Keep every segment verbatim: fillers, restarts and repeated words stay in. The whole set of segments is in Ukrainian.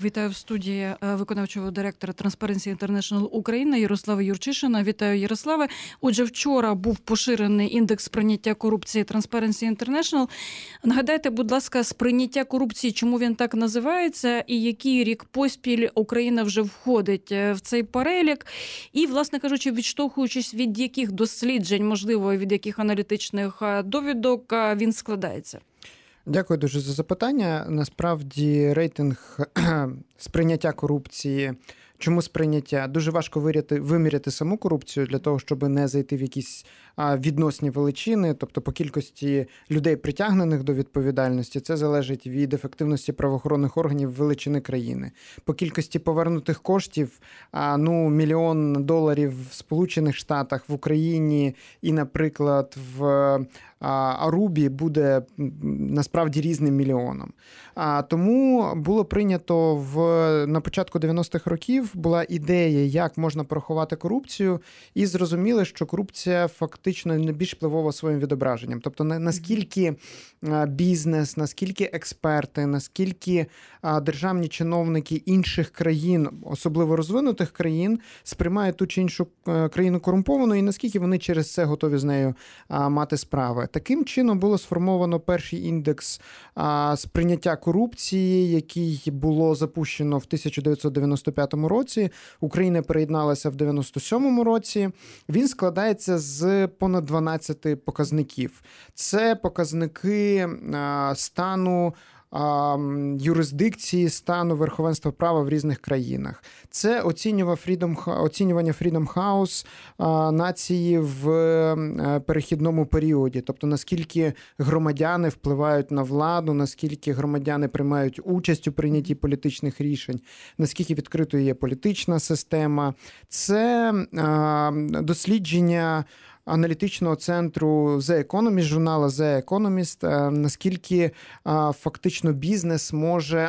Вітаю в студії виконавчого директора Transparency International Україна Ярослава Юрчишина. Вітаю, Ярославе. Отже, вчора був поширений індекс сприйняття корупції Transparency International. Нагадайте, будь ласка, сприйняття корупції, чому він так називається і який рік поспіль Україна вже входить в цей перелік. І, власне кажучи, відштовхуючись від яких досліджень, можливо, від яких аналітичних довідок він складається. Дякую дуже за запитання. Насправді рейтинг сприйняття корупції. Чому сприйняття? Дуже важко виряти, виміряти саму корупцію для того, щоб не зайти в якісь а, відносні величини, тобто по кількості людей, притягнених до відповідальності, це залежить від ефективності правоохоронних органів величини країни. По кількості повернутих коштів, а, ну, мільйон доларів в Сполучених Штатах, в Україні і, наприклад, в Арубі буде насправді різним мільйоном. А, тому було прийнято в, на початку дев'яностих років була ідея, як можна порахувати корупцію, і зрозуміли, що корупція фактично найбільш впливова своїм відображенням. Тобто наскільки бізнес, наскільки експерти, наскільки державні чиновники інших країн, особливо розвинутих країн, сприймають ту чи іншу країну корумпованою, і наскільки вони через це готові з нею мати справи. Таким чином було сформовано перший індекс сприйняття корупції, який було запущено в тисяча дев'ятсот дев'яносто п'ятому році. Україна приєдналася в дев'яносто сьомому році. Він складається з понад дванадцяти показників. Це показники стану юрисдикції, стану верховенства права в різних країнах. Це оцінювання Freedom, оцінювання Freedom House нації в перехідному періоді. Тобто, наскільки громадяни впливають на владу, наскільки громадяни приймають участь у прийнятті політичних рішень, наскільки відкритою є політична система. Це дослідження аналітичного центру The Economist, журнала The Economist, наскільки фактично бізнес може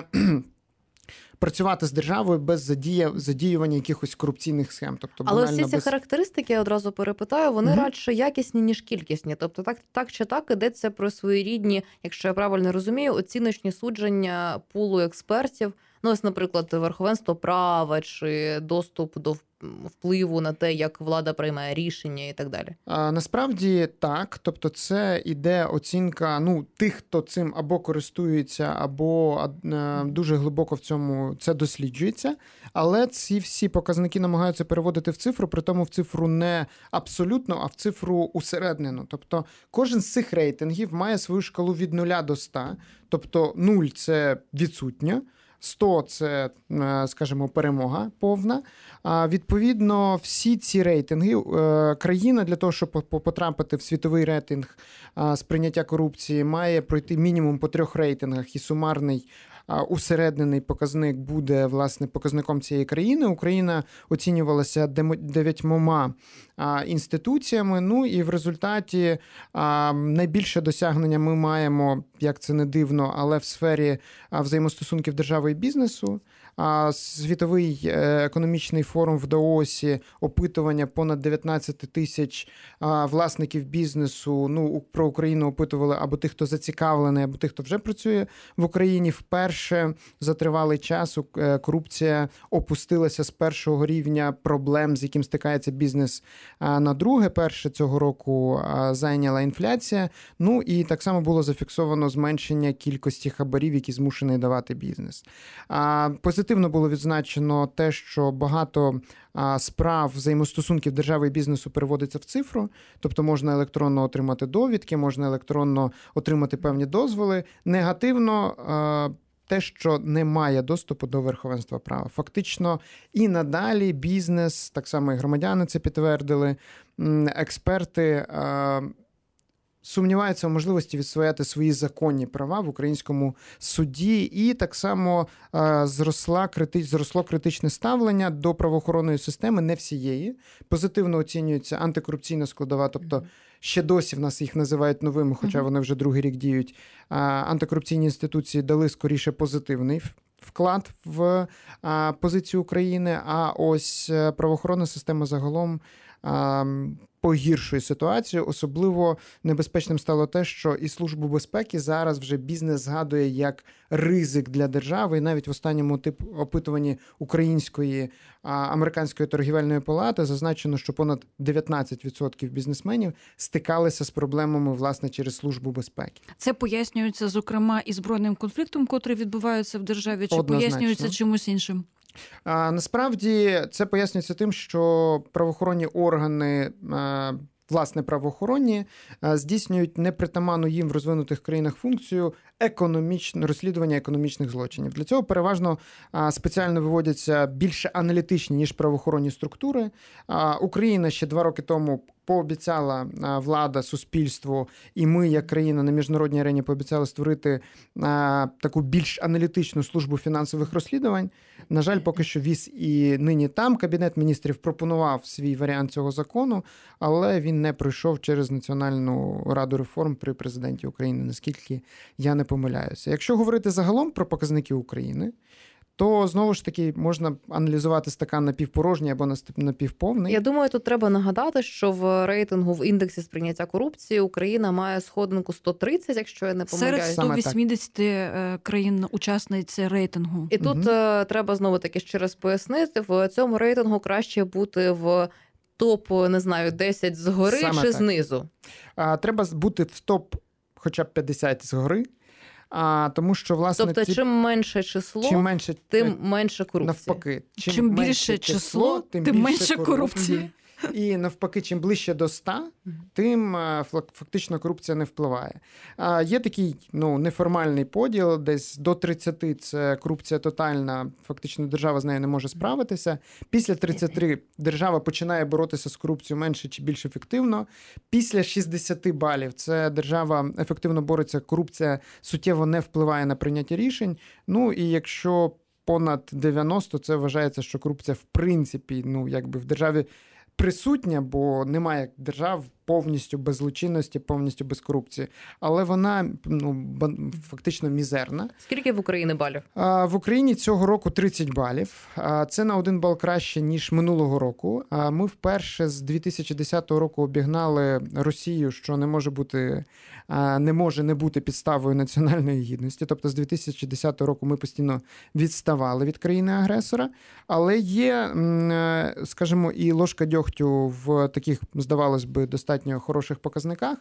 працювати з державою без задія, задіювання якихось корупційних схем. Тобто, але всі ці без... характеристики, я одразу перепитаю, вони mm-hmm. радше якісні, ніж кількісні. Тобто так, так чи так йдеться про своєрідні, якщо я правильно розумію, оціночні судження пулу експертів. Ну, ось, наприклад, верховенство права чи доступ до впливу на те, як влада приймає рішення і так далі. А, насправді так. Тобто це іде оцінка ну, тих, хто цим або користується, або а, дуже глибоко в цьому це досліджується. Але ці всі показники намагаються переводити в цифру, при тому в цифру не абсолютно, а в цифру усереднену. Тобто кожен з цих рейтингів має свою шкалу від нуля до ста. Тобто нуль – це відсутньо, сто – це, скажімо, перемога повна. Відповідно, всі ці рейтинги, країна для того, щоб потрапити в світовий рейтинг сприйняття корупції, має пройти мінімум по трьох рейтингах, і сумарний усереднений показник буде, власне, показником цієї країни. Україна оцінювалася дев'ятьма інституціями, ну і в результаті найбільше досягнення ми маємо, як це не дивно, але в сфері взаємостосунків держави і бізнесу. Світовий економічний форум в Даосі, опитування понад дев'ятнадцять тисяч власників бізнесу, ну, про Україну опитували або тих, хто зацікавлений, або тих, хто вже працює в Україні. Вперше за тривалий час корупція опустилася з першого рівня проблем, з яким стикається бізнес, на друге. Перше цього року зайняла інфляція. Ну і так само було зафіксовано зменшення кількості хабарів, які змушений давати бізнес. Позитивно було відзначено те, що багато справ взаємостосунків держави і бізнесу переводиться в цифру, тобто можна електронно отримати довідки, можна електронно отримати певні дозволи. Негативно те, що немає доступу до верховенства права. Фактично і надалі бізнес, так само і громадяни це підтвердили, експерти сумніваються в можливості відстояти свої законні права в українському суді, і так само зросла, зросло критичне ставлення до правоохоронної системи, не всієї. Позитивно оцінюється антикорупційна складова, тобто ще досі в нас їх називають новими, хоча вони вже другий рік діють. Антикорупційні інституції дали скоріше позитивний вклад в позицію України, а ось правоохоронна система загалом погіршує ситуацію. Особливо небезпечним стало те, що і Службу безпеки зараз вже бізнес згадує як ризик для держави. І навіть в останньому тип опитуванні Української а, американської торгівельної палати зазначено, що понад дев'ятнадцять відсотків бізнесменів стикалися з проблемами, власне, через Службу безпеки. Це пояснюється, зокрема, і збройним конфліктом, котрий відбувається в державі, чи Однозначно. пояснюється чимось іншим? А, насправді це пояснюється тим, що правоохоронні органи, а, власне, правоохоронні, а, здійснюють непритаманну їм в розвинутих країнах функцію економічне розслідування економічних злочинів. Для цього переважно а, спеціально виводяться більше аналітичні, ніж правоохоронні структури. А, Україна ще два роки тому пообіцяла а, влада, суспільство, і ми, як країна на міжнародній арені, пообіцяли створити а, таку більш аналітичну службу фінансових розслідувань. На жаль, поки що віз і нині там. Кабінет міністрів пропонував свій варіант цього закону, але він не пройшов через Національну раду реформ при президенті України, наскільки я не помиляюся. Якщо говорити загалом про показники України, то, знову ж таки, можна аналізувати стакан напівпорожній або напівповний. Я думаю, тут треба нагадати, що в рейтингу в індексі сприйняття корупції Україна має сходинку сто тридцять, якщо я не помиляюсь. Серед сто вісімдесят країн-учасниць рейтингу. І тут угу. треба знову-таки ще раз пояснити, в цьому рейтингу краще бути в топ, не знаю, десять згори Саме чи так. знизу? А, треба бути в топ хоча б п'ятдесят згори. А, тому що, власне, тобто, ці... чим менше число, чим менше... тим менше корупції. Навпаки. Чим, чим більше число, тим, тим менше корупції. корупції. І навпаки, чим ближче до ста, тим фактично корупція не впливає. Є такий ну, неформальний поділ, десь до тридцяти це корупція тотальна, фактично держава з нею не може справитися. Після тридцяти держава починає боротися з корупцією менше чи більш ефективно. Після шістдесят балів це держава ефективно бореться, корупція суттєво не впливає на прийняття рішень. Ну і якщо понад дев'яносто, це вважається, що корупція в принципі, ну якби в державі присутня, бо немає держав повністю без злочинності, повністю без корупції. Але вона ну, фактично мізерна. Скільки в Україні балів? А, в Україні цього року тридцять балів. А, це на один бал краще, ніж минулого року. А, ми вперше з дві тисячі десятого року обігнали Росію, що не може бути, а, не може не бути підставою національної гідності. Тобто з дві тисячі десятого року ми постійно відставали від країни-агресора. Але є, скажімо, і ложка дьогтю в таких, здавалось би, достатньо хороших показниках.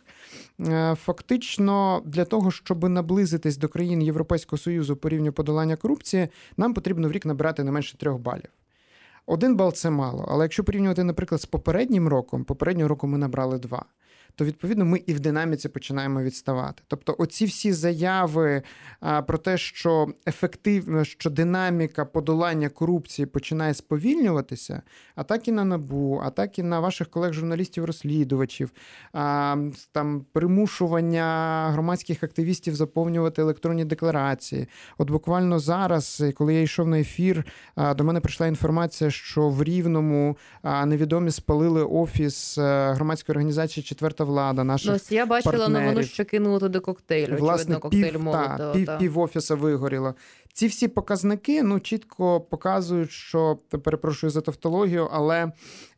Фактично, для того, щоб наблизитись до країн Європейського Союзу по рівню подолання корупції, нам потрібно в рік набирати не менше трьох балів. Один бал – це мало, але якщо порівнювати, наприклад, з попереднім роком, попереднього року ми набрали два, то, відповідно, ми і в динаміці починаємо відставати. Тобто оці всі заяви а, про те, що ефективно, що динаміка подолання корупції починає сповільнюватися, атаки на НАБУ, атаки на ваших колег-журналістів-розслідувачів, а, там примушування громадських активістів заповнювати електронні декларації. От буквально зараз, коли я йшов на ефір, а, до мене прийшла інформація, що в Рівному а, невідомі спалили офіс а, громадської організації «Четверта влада», наших Ось я бачила партнерів. новину, що кинули туди коктейль. Власне, коктейль пів, молоту, та, пів, та. пів офіса вигоріло. Ці всі показники ну, чітко показують, що, перепрошую за тавтологію, але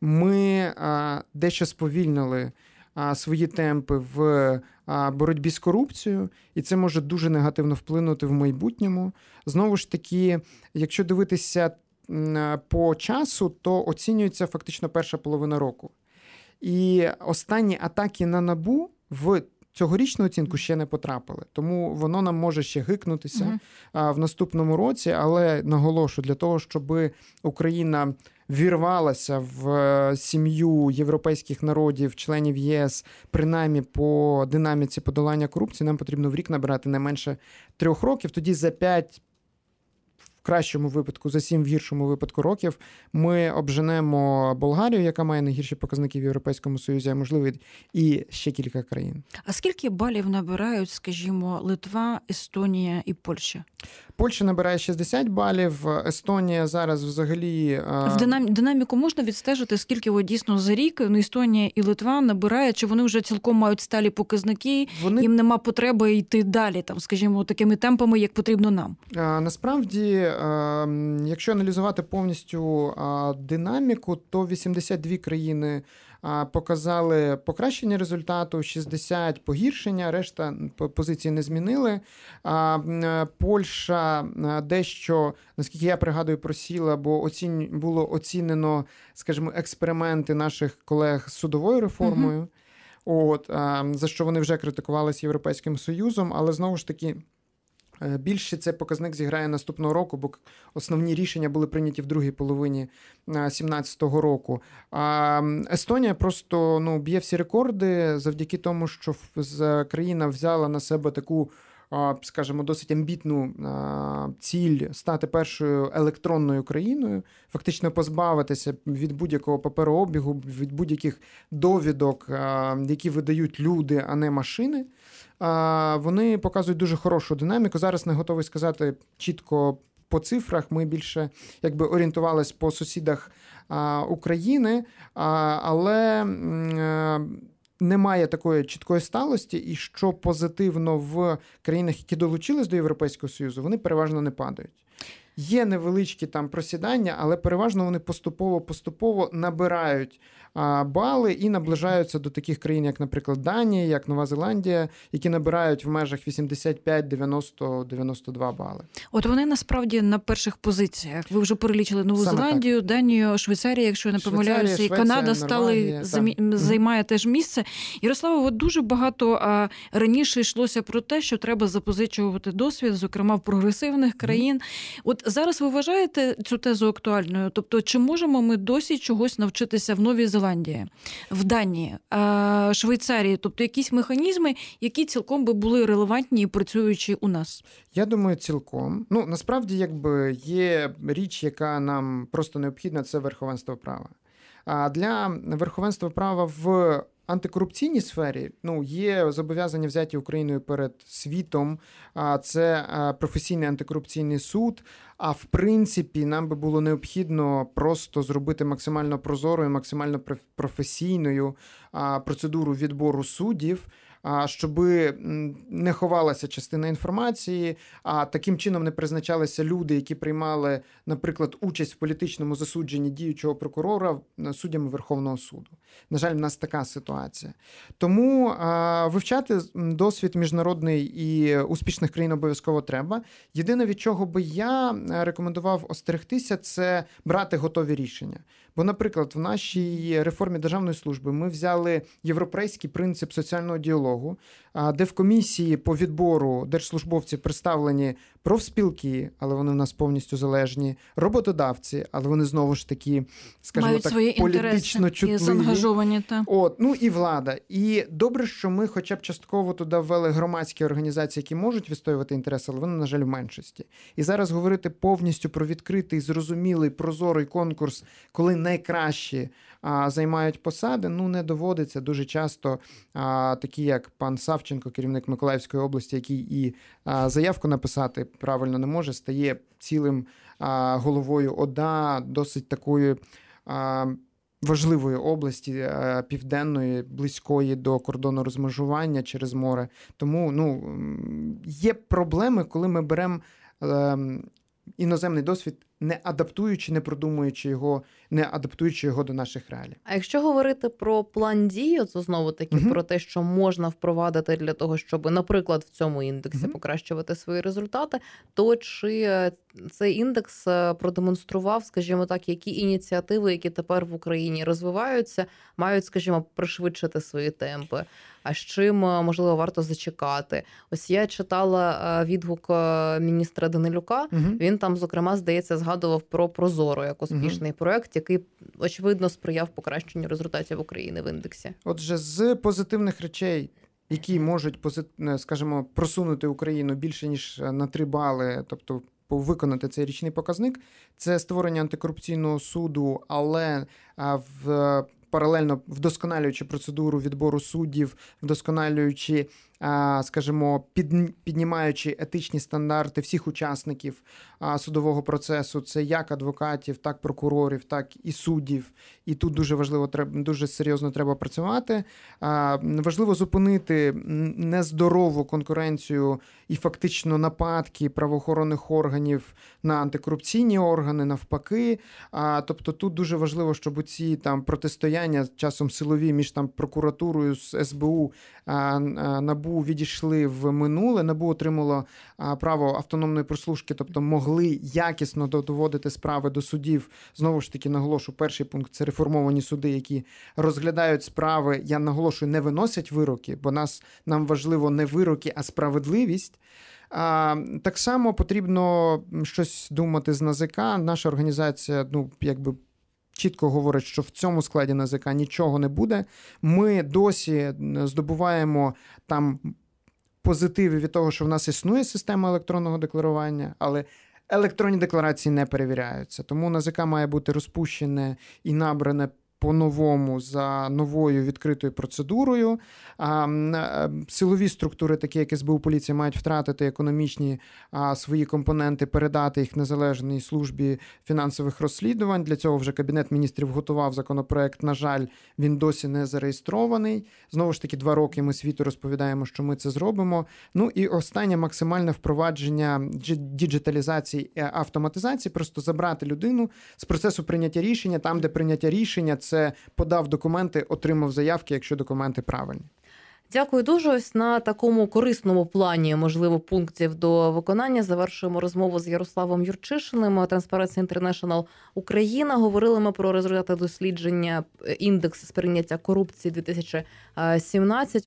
ми а, дещо сповільнили а, свої темпи в а, боротьбі з корупцією, і це може дуже негативно вплинути в майбутньому. Знову ж таки, якщо дивитися по часу, то оцінюється фактично перша половина року. І останні атаки на НАБУ в цьогорічну оцінку ще не потрапили. Тому воно нам може ще гикнутися uh-huh. в наступному році. Але наголошую, для того, щоб Україна вірвалася в сім'ю європейських народів, членів ЄС, принаймні по динаміці подолання корупції, нам потрібно в рік набирати не менше трьох років. Тоді за п'ять в кращому випадку, за сім в гіршому випадку років, ми обженемо Болгарію, яка має найгірші показники в Європейському Союзі, а можливо і ще кілька країн. А скільки балів набирають, скажімо, Литва, Естонія і Польща? Польща набирає шістдесят балів, Естонія зараз взагалі... В динам... динаміку можна відстежити, скільки ви дійсно за рік ну, Естонія і Литва набирають, чи вони вже цілком мають сталі показники, вони... їм нема потреби йти далі, там, скажімо, такими темпами, як потрібно нам? А, насправді, а, якщо аналізувати повністю а, динаміку, то вісімдесят дві країни показали покращення результату, шістдесят погіршення, решта позиції не змінили. Польща дещо, наскільки я пригадую, просіла, бо оцінь, було оцінено, скажімо, експерименти наших колег з судовою реформою. Угу. От, за що вони вже критикувалися Європейським Союзом, але знову ж таки більше цей показник зіграє наступного року, бо основні рішення були прийняті в другій половині сімнадцятого року. А Естонія просто ну, б'є всі рекорди завдяки тому, що країна взяла на себе таку, скажімо, досить амбітну ціль стати першою електронною країною, фактично позбавитися від будь-якого паперообігу, від будь-яких довідок, які видають люди, а не машини. Вони показують дуже хорошу динаміку. Зараз не готовий сказати чітко по цифрах. Ми більше якби орієнтувалися по сусідах України, але немає такої чіткої сталості, і що позитивно в країнах, які долучились до Європейського Союзу, вони переважно не падають. Є невеличкі там просідання, але переважно вони поступово-поступово набирають а, бали і наближаються до таких країн, як, наприклад, Данія, як Нова Зеландія, які набирають в межах вісімдесят п'ять, дев'яносто, дев'яносто два бали. От вони насправді на перших позиціях. Ви вже перелічили Нову Саме Зеландію, так. Данію, Швейцарію, якщо я не помиляюся, і Канада стали, замі... займає теж місце. Ярослава, от дуже багато а, раніше йшлося про те, що треба запозичувати досвід, зокрема в прогресивних країн. Mm. От зараз ви вважаєте цю тезу актуальною? Тобто, чи можемо ми досі чогось навчитися в Новій Зеландії, в Данії, Швейцарії? Тобто, якісь механізми, які цілком би були релевантні і працюючі у нас? Я думаю, цілком. Ну, насправді, якби є річ, яка нам просто необхідна, це верховенство права. А для верховенства права в антикорупційній сфері, ну, є зобов'язання взяті Україною перед світом, а це професійний антикорупційний суд. А в принципі, нам би було необхідно просто зробити максимально прозорою, максимально професійною процедуру відбору суддів, щоб не ховалася частина інформації, а таким чином не призначалися люди, які приймали, наприклад, участь в політичному засудженні діючого прокурора суддями Верховного суду. На жаль, в нас така ситуація. Тому вивчати досвід міжнародний і успішних країн обов'язково треба. Єдине, від чого би я рекомендував остерегтися, це брати готові рішення. Бо, наприклад, в нашій реформі державної служби ми взяли європейський принцип соціального діалогу, де в комісії по відбору держслужбовців представлені профспілки, але вони в нас повністю залежні, роботодавці, але вони знову ж таки, скажімо мають так, свої політично чутливі. І заангажовані. Та. От, ну і влада. І добре, що ми хоча б частково туди ввели громадські організації, які можуть відстоювати інтереси, але вони, на жаль, в меншості. І зараз говорити повністю про відкритий, зрозумілий, прозорий конкурс, коли найкращі а, займають посади, ну не доводиться. Дуже часто а, такі, як пан Савченко, керівник Миколаївської області, який і а, заявку написати правильно не може, стає цілим а, головою ОДА, досить такої а, важливої області, а, південної, близької до кордону розмежування через море. Тому ну, є проблеми, коли ми беремо а, іноземний досвід, не адаптуючи, не продумуючи його, не адаптуючи його до наших реалій. А якщо говорити про план дій, це знову-таки uh-huh. про те, що можна впровадити для того, щоб, наприклад, в цьому індексі uh-huh. покращувати свої результати, то чи цей індекс продемонстрував, скажімо так, які ініціативи, які тепер в Україні розвиваються, мають, скажімо, пришвидшити свої темпи? А з чим, можливо, варто зачекати? Ось я читала відгук міністра Данилюка, uh-huh. він там, зокрема, здається, згадував про Прозоро як успішний uh-huh. проект, який, очевидно, сприяв покращенню результатів України в індексі. Отже, з позитивних речей, які можуть, скажімо, просунути Україну більше, ніж на три бали, тобто виконати цей річний показник, це створення антикорупційного суду, але в паралельно вдосконалюючи процедуру відбору суддів, вдосконалюючи скажімо, під, піднімаючи етичні стандарти всіх учасників судового процесу, це як адвокатів, так прокурорів, так і суддів. І тут дуже важливо, дуже серйозно треба працювати. Важливо зупинити нездорову конкуренцію і фактично нападки правоохоронних органів на антикорупційні органи, навпаки. Тобто тут дуже важливо, щоб ці там протистояння часом силові між там прокуратурою з ес бе у, НАБУ відійшли в минуле. НАБУ отримало право автономної прослушки, тобто могли якісно доводити справи до судів. Знову ж таки, наголошу, перший пункт – це реформовані суди, які розглядають справи, я наголошую, не виносять вироки, бо нас, нам важливо не вироки, а справедливість. А, так само потрібно щось думати з ен а зе ка. Наша організація, ну, якби чітко говорить, що в цьому складі ен а зе ка нічого не буде. Ми досі здобуваємо там позитиви від того, що в нас існує система електронного декларування, але електронні декларації не перевіряються. Тому ен а зе ка має бути розпущене і набране по-новому за новою відкритою процедурою. Силові структури, такі як ес бе у, поліція, мають втратити економічні свої компоненти, передати їх Незалежній службі фінансових розслідувань. Для цього вже Кабінет міністрів готував законопроект. На жаль, він досі не зареєстрований. Знову ж таки, два роки ми світу розповідаємо, що ми це зробимо. Ну і останнє максимальне впровадження діджиталізації і автоматизації, просто забрати людину з процесу прийняття рішення, там, де прийняття рішення – це подав документи, отримав заявки, якщо документи правильні. Дякую дуже. Ось на такому корисному плані, можливо, пунктів до виконання завершуємо розмову з Ярославом Юрчишиним, Transparency International Україна. Говорили ми про результати дослідження індекс сприйняття корупції дві тисячі сімнадцять.